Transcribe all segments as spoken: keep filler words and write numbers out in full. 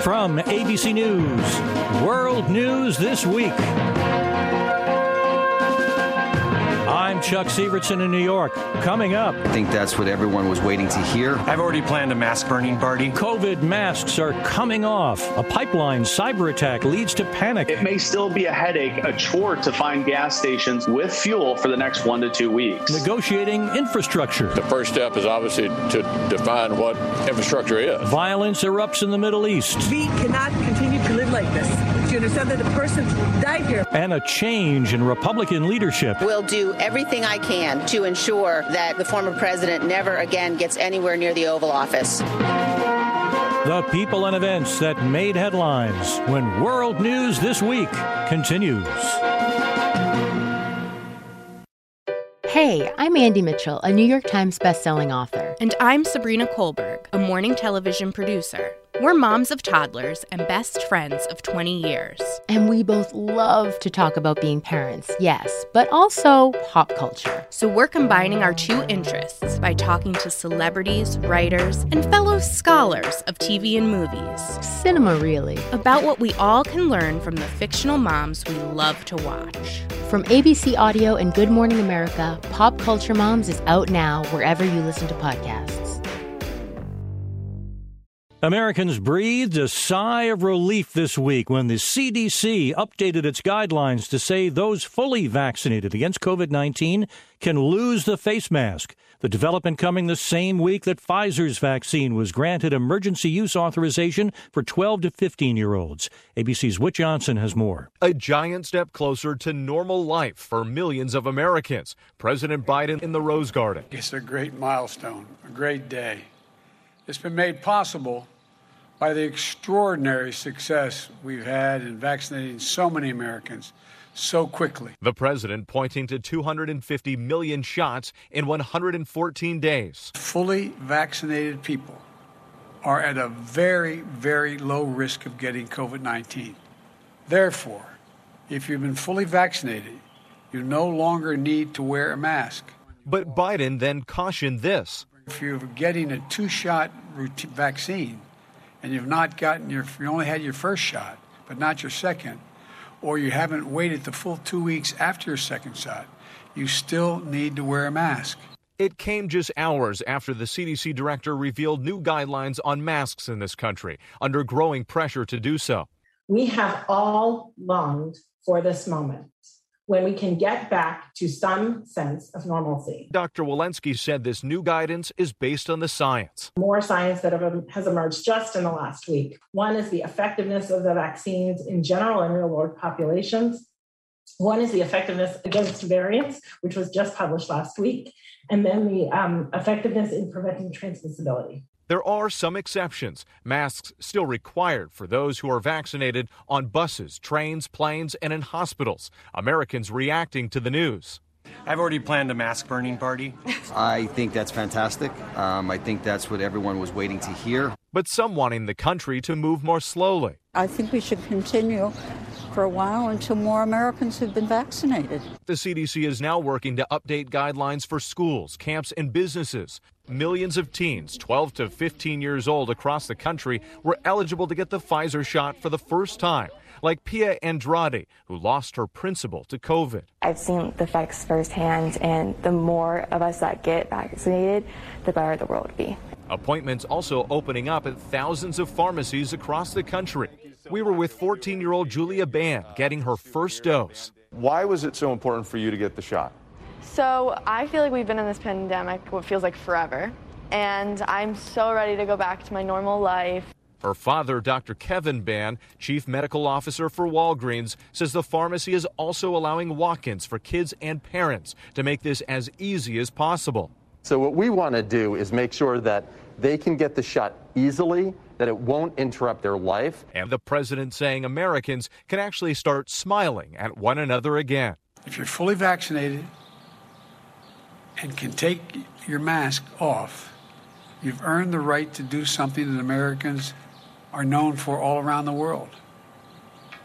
From A B C News, World News This Week. I'm Chuck Sievertson in New York. Coming up. I think that's what everyone was waiting to hear. I've already planned a mask burning party. COVID masks are coming off. A pipeline cyber attack leads to panic. It may still be a headache, a chore to find gas stations with fuel for the next one to two weeks. Negotiating infrastructure. The first step is obviously to define what infrastructure is. Violence erupts in the Middle East. We cannot continue to live like this. Do you understand that the person died here? And a change in Republican leadership. We'll do everything I can to ensure that the former president never again gets anywhere near the Oval Office. The people and events that made headlines when World News This Week continues. Hey, I'm Andy Mitchell, a New York Times bestselling author. And I'm Sabrina Kohlberg, a morning television producer. We're moms of toddlers and best friends of twenty years. And we both love to talk about being parents, yes, but also pop culture. So we're combining our two interests by talking to celebrities, writers, and fellow scholars of T V and movies. Cinema, really. About what we all can learn from the fictional moms we love to watch. From A B C Audio and Good Morning America, Pop Culture Moms is out now wherever you listen to podcasts. Americans breathed a sigh of relief this week when the C D C updated its guidelines to say those fully vaccinated against COVID nineteen can lose the face mask. The development coming the same week that Pfizer's vaccine was granted emergency use authorization for twelve to fifteen-year-olds. A B C's Whit Johnson has more. A giant step closer to normal life for millions of Americans. President Biden in the Rose Garden. It's a great milestone, a great day. It's been made possible by the extraordinary success we've had in vaccinating so many Americans so quickly. The president pointing to two hundred fifty million shots in one hundred fourteen days. Fully vaccinated people are at a very, very low risk of getting COVID nineteen. Therefore, if you've been fully vaccinated, you no longer need to wear a mask. But Biden then cautioned this. If you're getting a two-shot routine vaccine, and you've not gotten your, you only had your first shot, but not your second, or you haven't waited the full two weeks after your second shot, you still need to wear a mask. It came just hours after the C D C director revealed new guidelines on masks in this country, under growing pressure to do so. We have all longed for this moment, when we can get back to some sense of normalcy. Doctor Walensky said this new guidance is based on the science. More science that has emerged just in the last week. One is the effectiveness of the vaccines in general in real-world populations. One is the effectiveness against variants, which was just published last week. And then the um, effectiveness in preventing transmissibility. There are some exceptions. Masks still required for those who are vaccinated on buses, trains, planes, and in hospitals. Americans reacting to the news. I've already planned a mask burning party. I think that's fantastic. Um, I think that's what everyone was waiting to hear. But some wanting the country to move more slowly. I think we should continue for a while until more Americans have been vaccinated. The C D C is now working to update guidelines for schools, camps, and businesses. Millions of teens, twelve to fifteen years old across the country, were eligible to get the Pfizer shot for the first time, like Pia Andrade, who lost her principal to COVID. I've seen the effects firsthand, and the more of us that get vaccinated, the better the world will be. Appointments also opening up at thousands of pharmacies across the country. We were with fourteen-year-old Julia Band getting her first dose. Why was it so important for you to get the shot? So I feel like we've been in this pandemic what feels like forever, and I'm so ready to go back to my normal life. Her father, Doctor Kevin Ban, chief medical officer for Walgreens, says the pharmacy is also allowing walk-ins for kids and parents to make this as easy as possible. So what we want to do is make sure that they can get the shot easily, that it won't interrupt their life. And the president saying Americans can actually start smiling at one another again. If you're fully vaccinated and can take your mask off, you've earned the right to do something that Americans are known for all around the world.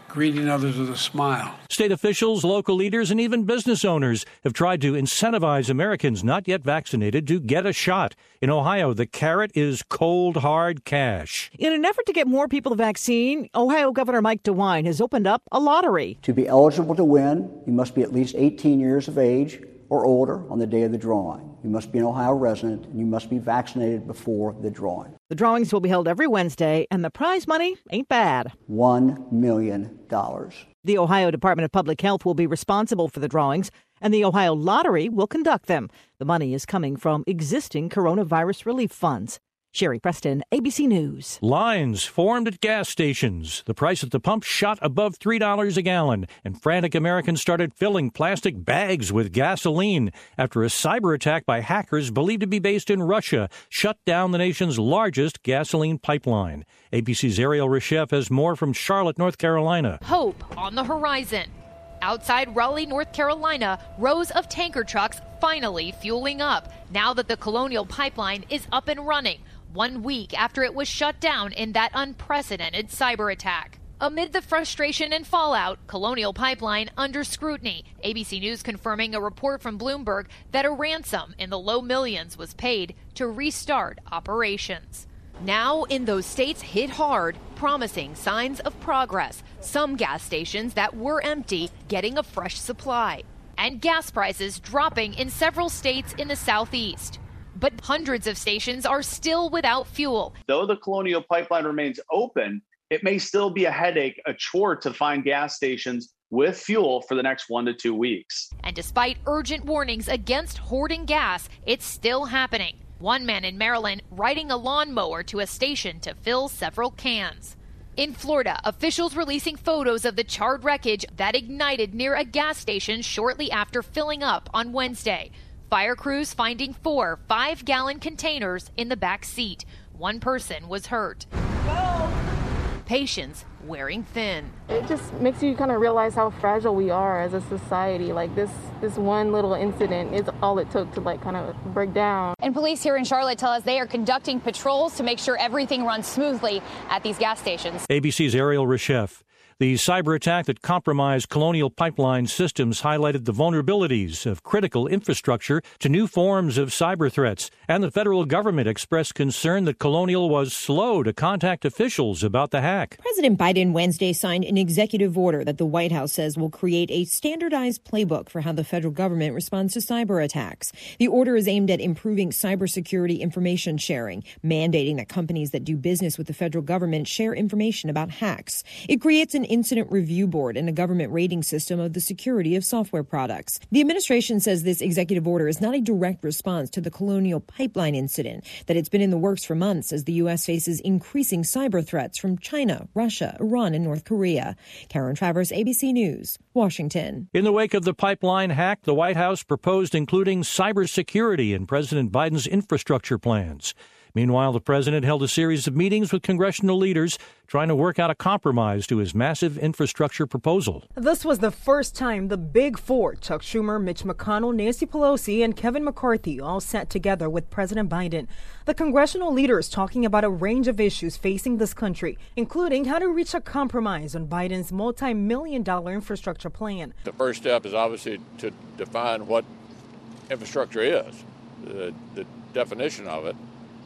greeting others with a smile. State officials, local leaders, and even business owners have tried to incentivize Americans not yet vaccinated to get a shot. In Ohio, the carrot is cold, hard cash. In an effort to get more people the vaccine, Ohio Governor Mike DeWine has opened up a lottery. To be eligible to win, you must be at least eighteen years of age or older on the day of the drawing. You must be an Ohio resident, and you must be vaccinated before the drawing. The drawings will be held every Wednesday, and the prize money ain't bad. One million dollars. The Ohio Department of Public Health will be responsible for the drawings, and the Ohio Lottery will conduct them. The money is coming from existing coronavirus relief funds. Sherry Preston, A B C News. Lines formed at gas stations. The price at the pump shot above three dollars a gallon, and frantic Americans started filling plastic bags with gasoline after a cyber attack by hackers believed to be based in Russia shut down the nation's largest gasoline pipeline. A B C's Ariel Reshef has more from Charlotte, North Carolina. Hope on the horizon. Outside Raleigh, North Carolina, rows of tanker trucks finally fueling up now that the Colonial Pipeline is up and running, one week after it was shut down in that unprecedented cyber attack. Amid the frustration and fallout, Colonial Pipeline under scrutiny. A B C News confirming a report from Bloomberg that a ransom in the low millions was paid to restart operations. Now in those states hit hard, promising signs of progress. Some gas stations that were empty getting a fresh supply. And gas prices dropping in several states in the southeast. But hundreds of stations are still without fuel. Though the Colonial Pipeline remains open, it may still be a headache, a chore to find gas stations with fuel for the next one to two weeks. And despite urgent warnings against hoarding gas, it's still happening. One man in Maryland riding a lawnmower to a station to fill several cans. In Florida, officials releasing photos of the charred wreckage that ignited near a gas station shortly after filling up on Wednesday. Fire crews finding four five-gallon containers in the back seat. One person was hurt. Go. Patients wearing thin. It just makes you kind of realize how fragile we are as a society. Like this, this one little incident is all it took to like kind of break down. And police here in Charlotte tell us they are conducting patrols to make sure everything runs smoothly at these gas stations. A B C's Ariel Reshef. The cyber attack that compromised Colonial Pipeline systems highlighted the vulnerabilities of critical infrastructure to new forms of cyber threats, and the federal government expressed concern that Colonial was slow to contact officials about the hack. President Biden Wednesday signed an executive order that the White House says will create a standardized playbook for how the federal government responds to cyber attacks. The order is aimed at improving cybersecurity information sharing, mandating that companies that do business with the federal government share information about hacks. It creates an incident review board and a government rating system of the security of software products. The administration says this executive order is not a direct response to the Colonial Pipeline incident, that it's been in the works for months as the U S faces increasing cyber threats from China, Russia, Iran, and North Korea. Karen Travers, A B C News, Washington. In the wake of the pipeline hack, the White House proposed including cybersecurity in President Biden's infrastructure plans. Meanwhile, the president held a series of meetings with congressional leaders trying to work out a compromise to his massive infrastructure proposal. This was the first time the Big Four, Chuck Schumer, Mitch McConnell, Nancy Pelosi, and Kevin McCarthy, all sat together with President Biden. The congressional leaders talking about a range of issues facing this country, including how to reach a compromise on Biden's multi-million dollar infrastructure plan. The first step is obviously to define what infrastructure is, the, the definition of it.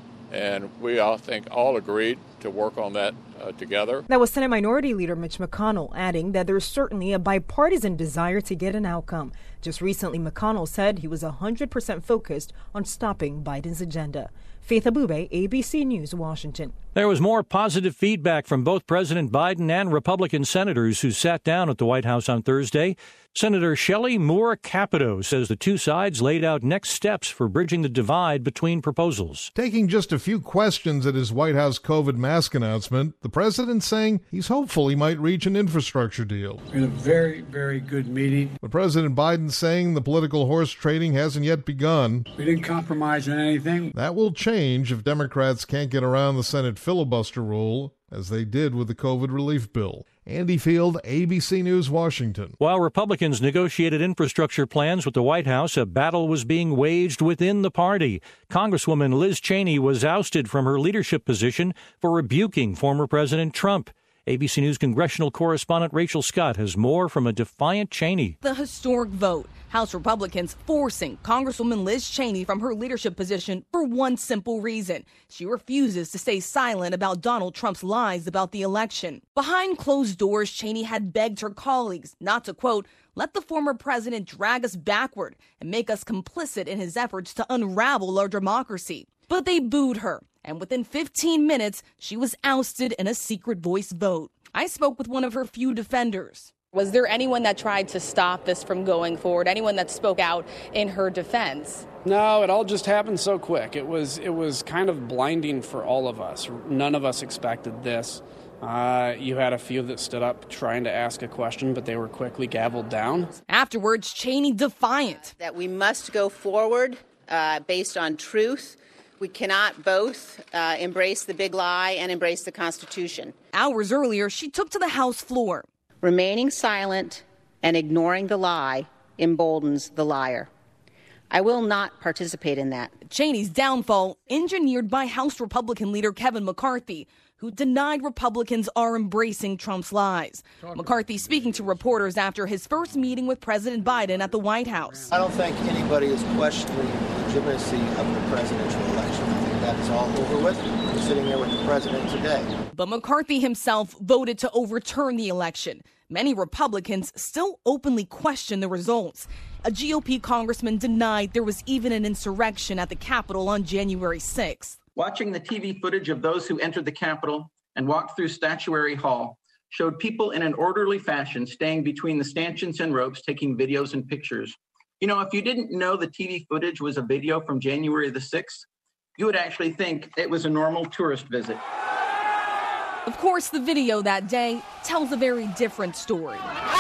And we all think all agreed to work on that uh, together. That was Senate Minority Leader Mitch McConnell, adding that there's certainly a bipartisan desire to get an outcome. Just recently, McConnell said he was one hundred percent focused on stopping Biden's agenda. Faith Abube, A B C News, Washington. There was more positive feedback from both President Biden and Republican senators who sat down at the White House on Thursday. Senator Shelley Moore Capito says the two sides laid out next steps for bridging the divide between proposals. Taking just a few questions at his White House COVID mask announcement, the president saying he's hopeful he might reach an infrastructure deal. It's been a very, very good meeting. But President Biden saying the political horse trading hasn't yet begun. We didn't compromise on anything. That will change if Democrats can't get around the Senate filibuster rule, as they did with the COVID relief bill. Andy Field, A B C News, Washington. While Republicans negotiated infrastructure plans with the White House, a battle was being waged within the party. Congresswoman Liz Cheney was ousted from her leadership position for rebuking former President Trump. A B C News congressional correspondent Rachel Scott has more from a defiant Cheney. The historic vote. House Republicans forcing Congresswoman Liz Cheney from her leadership position for one simple reason. She refuses to stay silent about Donald Trump's lies about the election. Behind closed doors, Cheney had begged her colleagues not to, quote, let the former president drag us backward and make us complicit in his efforts to unravel our democracy. But they booed her, and within fifteen minutes, she was ousted in a secret voice vote. I spoke with one of her few defenders. Was there anyone that tried to stop this from going forward? Anyone that spoke out in her defense? No, it all just happened so quick. It was it was kind of blinding for all of us. None of us expected this. Uh, you had a few that stood up trying to ask a question, but they were quickly gavelled down. Afterwards, Cheney defiant. That we must go forward uh, based on truth. We cannot both uh, embrace the big lie and embrace the Constitution. Hours earlier, she took to the House floor. Remaining silent and ignoring the lie emboldens the liar. I will not participate in that. Cheney's downfall engineered by House Republican leader Kevin McCarthy, who denied Republicans are embracing Trump's lies. McCarthy speaking to reporters after his first meeting with President Biden at the White House. I don't think anybody is questioning the legitimacy of the presidential election. I think that is all over with. We're sitting here with the president today. But McCarthy himself voted to overturn the election. Many Republicans still openly question the results. A G O P congressman denied there was even an insurrection at the Capitol on January sixth. Watching the T V footage of those who entered the Capitol and walked through Statuary Hall showed people in an orderly fashion staying between the stanchions and ropes taking videos and pictures. You know, if you didn't know the T V footage was a video from January the sixth, you would actually think it was a normal tourist visit. Of course, the video that day tells a very different story.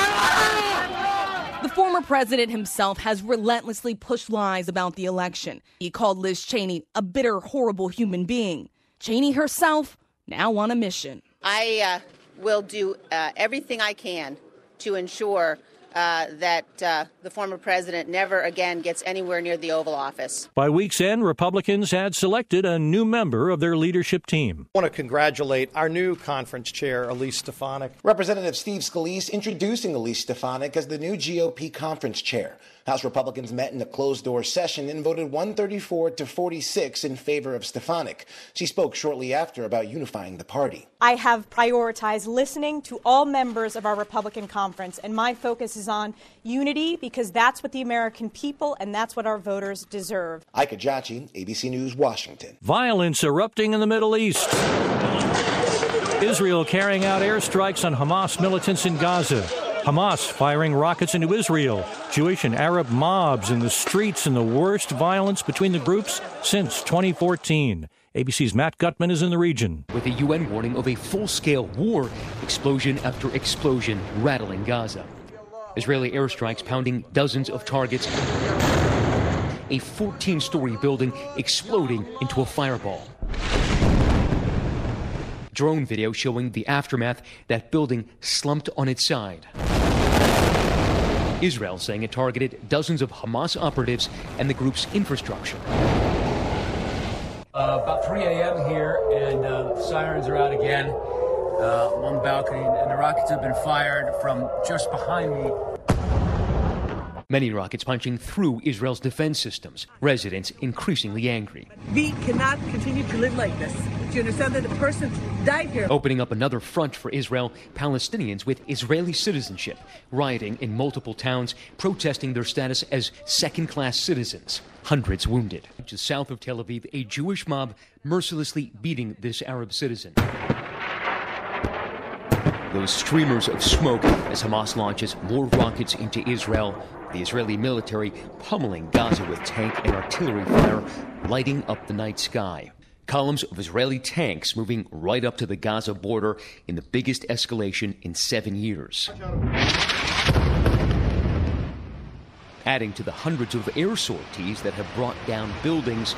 The former president himself has relentlessly pushed lies about the election. He called Liz Cheney a bitter, horrible human being. Cheney herself now on a mission. I uh, will do uh, everything I can to ensure uh, that uh, the former president never again gets anywhere near the Oval Office. By week's end, Republicans had selected a new member of their leadership team. I want to congratulate our new conference chair, Elise Stefanik. Representative Steve Scalise introducing Elise Stefanik as the new G O P conference chair. House Republicans met in a closed-door session and voted one thirty-four to forty-six in favor of Stefanik. She spoke shortly after about unifying the party. I have prioritized listening to all members of our Republican conference, and my focus is on unity because that's what the American people and that's what our voters deserve. Ike Ajachi, A B C News, Washington. Violence erupting in the Middle East. Israel carrying out airstrikes on Hamas militants in Gaza. Hamas firing rockets into Israel. Jewish and Arab mobs in the streets and the worst violence between the groups since twenty fourteen. A B C's Matt Gutman is in the region. With a U N warning of a full-scale war, explosion after explosion rattling Gaza. Israeli airstrikes pounding dozens of targets. A fourteen-story building exploding into a fireball. Drone video showing the aftermath, that building slumped on its side. Israel saying it targeted dozens of Hamas operatives and the group's infrastructure. Uh, about three a.m. here, and uh, sirens are out again uh, on the balcony, and the rockets have been fired from just behind me. Many rockets punching through Israel's defense systems. Residents increasingly angry. We cannot continue to live like this. Do you understand that a person died here? Opening up another front for Israel, Palestinians with Israeli citizenship rioting in multiple towns, protesting their status as second-class citizens. Hundreds wounded. Just south of Tel Aviv, a Jewish mob mercilessly beating this Arab citizen. Those streamers of smoke as Hamas launches more rockets into Israel. The Israeli military pummeling Gaza with tank and artillery fire, lighting up the night sky. Columns of Israeli tanks moving right up to the Gaza border in the biggest escalation in seven years. Adding to the hundreds of air sorties that have brought down buildings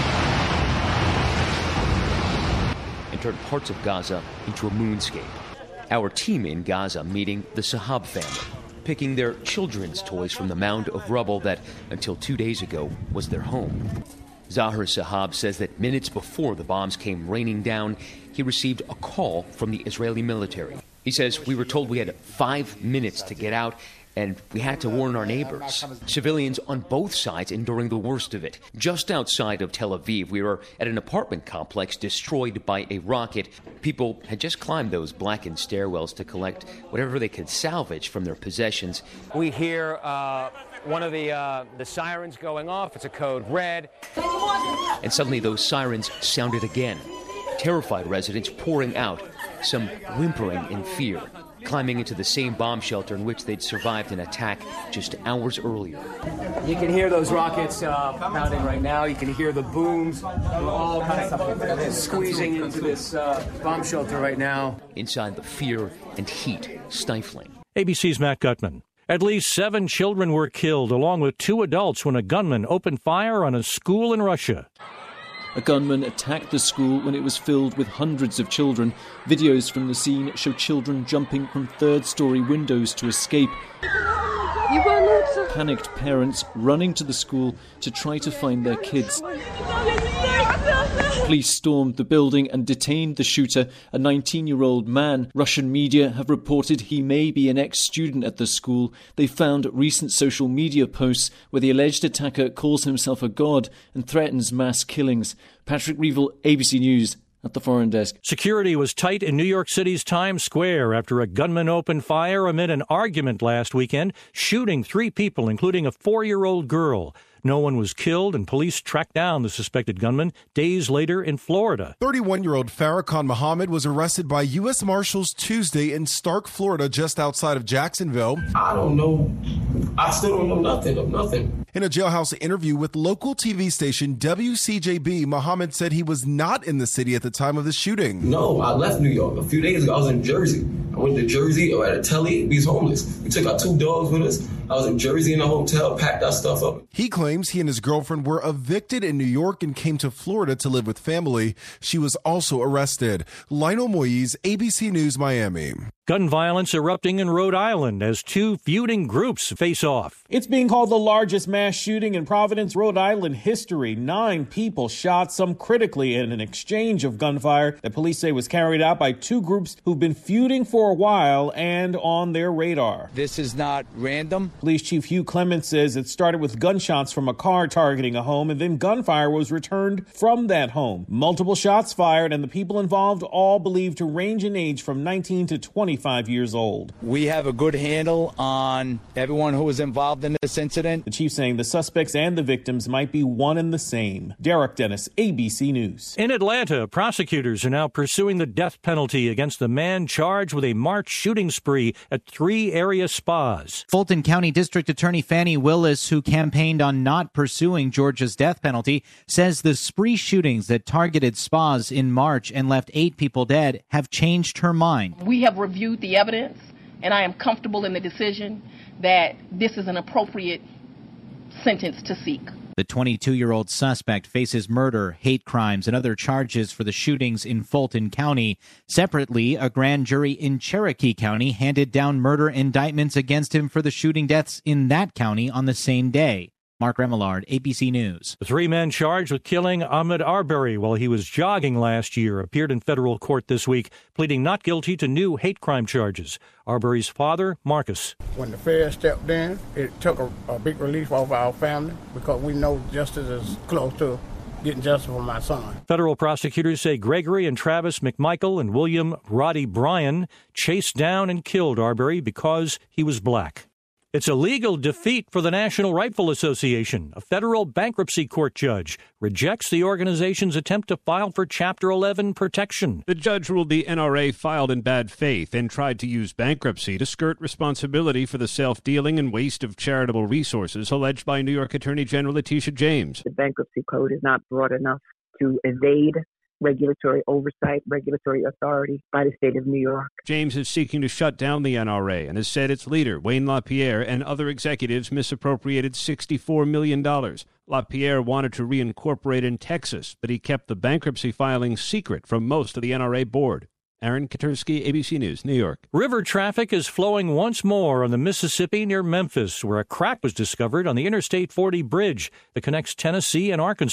and turned parts of Gaza into a moonscape. Our team in Gaza meeting the Sahab family, picking their children's toys from the mound of rubble that, until two days ago, was their home. Zahir Sahab says that minutes before the bombs came raining down, he received a call from the Israeli military. He says, "We were told we had five minutes to get out, and we had to warn our neighbors." Civilians on both sides enduring the worst of it. Just outside of Tel Aviv, we were at an apartment complex destroyed by a rocket. People had just climbed those blackened stairwells to collect whatever they could salvage from their possessions. We hear uh, one of the, uh, the sirens going off. It's a code red. And suddenly those sirens sounded again. Terrified residents pouring out, some whimpering in fear, climbing into the same bomb shelter in which they'd survived an attack just hours earlier. You can hear those rockets uh, pounding right now. You can hear the booms. We're all kind of squeezing into this uh, bomb shelter right now. Inside, the fear and heat stifling. A B C's Matt Gutman. At least seven children were killed, along with two adults, when a gunman opened fire on a school in Russia. A gunman attacked the school when it was filled with hundreds of children. Videos from the scene show children jumping from third-story windows to escape. Panicked parents running to the school to try to find their kids. Police stormed the building and detained the shooter, a nineteen-year-old man. Russian media have reported he may be an ex-student at the school. They found recent social media posts where the alleged attacker calls himself a god and threatens mass killings. Patrick Reevell, A B C News, at the Foreign Desk. Security was tight in New York City's Times Square after a gunman opened fire amid an argument last weekend, shooting three people, including a four-year-old girl. No one was killed, and police tracked down the suspected gunman days later in Florida. thirty-one-year-old Farrakhan Muhammad was arrested by U S Marshals Tuesday in Stark, Florida, just outside of Jacksonville. I don't know. I still don't know nothing of nothing. In a jailhouse interview with local T V station W C J B, Muhammad said he was not in the city at the time of the shooting. No, I left New York. A few days ago, I was in Jersey. I went to Jersey or at a telly. We was homeless. We took our two dogs with us. I was in Jersey in a hotel, packed our stuff up. He claims he and his girlfriend were evicted in New York and came to Florida to live with family. She was also arrested. Lionel Moise, A B C News, Miami. Gun violence erupting in Rhode Island as two feuding groups face off. It's being called the largest mass shooting in Providence, Rhode Island history. Nine people shot, some critically, in an exchange of gunfire that police say was carried out by two groups who've been feuding for a while and on their radar. This is not random. Police Chief Hugh Clements says it started with gunshots from a car targeting a home, and then gunfire was returned from that home. Multiple shots fired, and the people involved all believed to range in age from nineteen to twenty-five years old. We have a good handle on everyone who was involved in this incident. The chief saying the suspects and the victims might be one and the same. Derek Dennis, A B C News. In Atlanta, prosecutors are now pursuing the death penalty against the man charged with a March shooting spree at three area spas. Fulton County District Attorney Fannie Willis, who campaigned on not pursuing Georgia's death penalty, says the spree shootings that targeted spas in March and left eight people dead have changed her mind. We have reviewed the evidence, and I am comfortable in the decision that this is an appropriate sentence to seek. The twenty-two-year-old suspect faces murder, hate crimes, and other charges for the shootings in Fulton County. Separately, a grand jury in Cherokee County handed down murder indictments against him for the shooting deaths in that county on the same day. Mark Remillard, A B C News. The three men charged with killing Ahmaud Arbery while he was jogging last year appeared in federal court this week, pleading not guilty to new hate crime charges. Arbery's father, Marcus. When the feds stepped in, it took a, a big relief off our family because we know justice is close to getting justice for my son. Federal prosecutors say Gregory and Travis McMichael and William Roddy Bryan chased down and killed Arbery because he was black. It's a legal defeat for the National Rifle Association. A federal bankruptcy court judge rejects the organization's attempt to file for Chapter eleven protection. The judge ruled the N R A filed in bad faith and tried to use bankruptcy to skirt responsibility for the self-dealing and waste of charitable resources alleged by New York Attorney General Letitia James. The bankruptcy code is not broad enough to evade regulatory oversight, regulatory authority by the state of New York. James is seeking to shut down the N R A and has said its leader, Wayne LaPierre, and other executives misappropriated sixty-four million dollars. LaPierre wanted to reincorporate in Texas, but he kept the bankruptcy filing secret from most of the N R A board. Aaron Katursky, A B C News, New York. River traffic is flowing once more on the Mississippi near Memphis, where a crack was discovered on the Interstate forty bridge that connects Tennessee and Arkansas.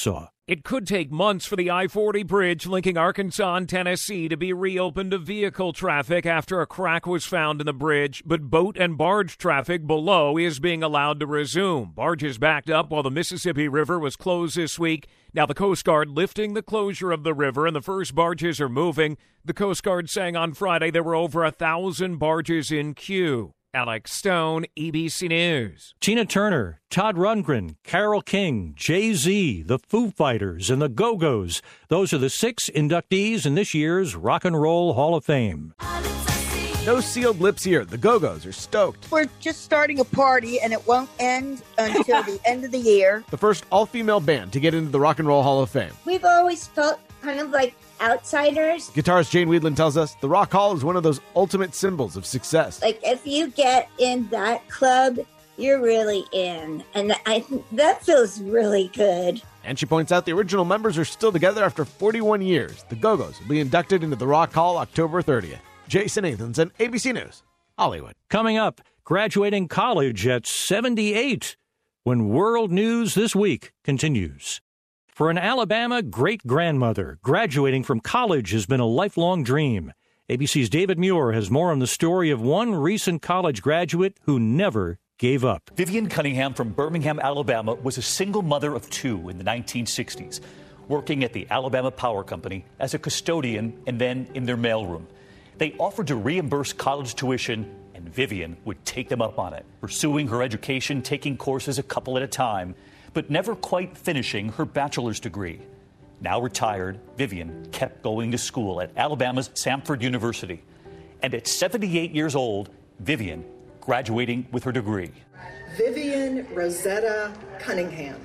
It could take months for the I forty bridge linking Arkansas and Tennessee to be reopened to vehicle traffic after a crack was found in the bridge, but boat and barge traffic below is being allowed to resume. Barges backed up while the Mississippi River was closed this week. Now the Coast Guard lifting the closure of the river and the first barges are moving. The Coast Guard saying on Friday there were over a thousand barges in queue. Alex Stone, A B C News. Tina Turner, Todd Rundgren, Carole King, Jay-Z, the Foo Fighters, and the Go-Go's. Those are the six inductees in this year's Rock and Roll Hall of Fame. No sealed lips here. The Go-Go's are stoked. We're just starting a party, and it won't end until the end of the year. The first all-female band to get into the Rock and Roll Hall of Fame. We've always felt kind of like outsiders. Guitarist Jane Weedland tells us the Rock Hall is one of those ultimate symbols of success. Like, if you get in that club, you're really in. And I think that feels really good. And she points out the original members are still together after forty-one years. The Go-Go's will be inducted into the Rock Hall October thirtieth. Jason Nathanson, A B C News, Hollywood. Coming up, graduating college at seventy-eight, when World News This Week continues. For an Alabama great-grandmother, graduating from college has been a lifelong dream. A B C's David Muir has more on the story of one recent college graduate who never gave up. Vivian Cunningham from Birmingham, Alabama, was a single mother of two in the nineteen sixties, working at the Alabama Power Company as a custodian and then in their mailroom. They offered to reimburse college tuition, and Vivian would take them up on it, pursuing her education, taking courses a couple at a time, but never quite finishing her bachelor's degree. Now retired, Vivian kept going to school at Alabama's Samford University. And at seventy-eight years old, Vivian graduating with her degree. Vivian Rosetta Cunningham.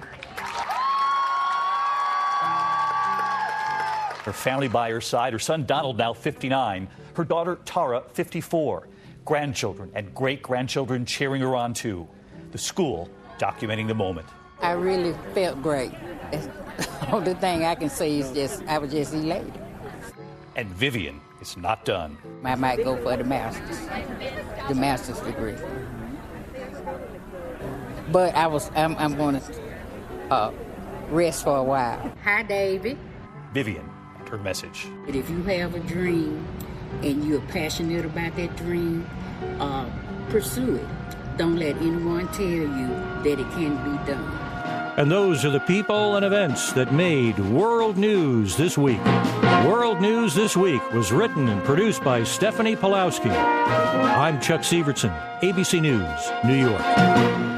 Her family by her side, her son Donald now fifty-nine, her daughter Tara fifty-four, grandchildren and great-grandchildren cheering her on too. The school documenting the moment. I really felt great. The only thing I can say is just, I was just elated. And Vivian is not done. I might go for the master's, the master's degree. But I was, I'm, I'm going to uh, rest for a while. Hi, David. Vivian and her message. But if you have a dream and you're passionate about that dream, uh, pursue it. Don't let anyone tell you that it can't be done. And those are the people and events that made World News This Week. World News This Week was written and produced by Stephanie Pawlowski. I'm Chuck Sievertson, A B C News, New York.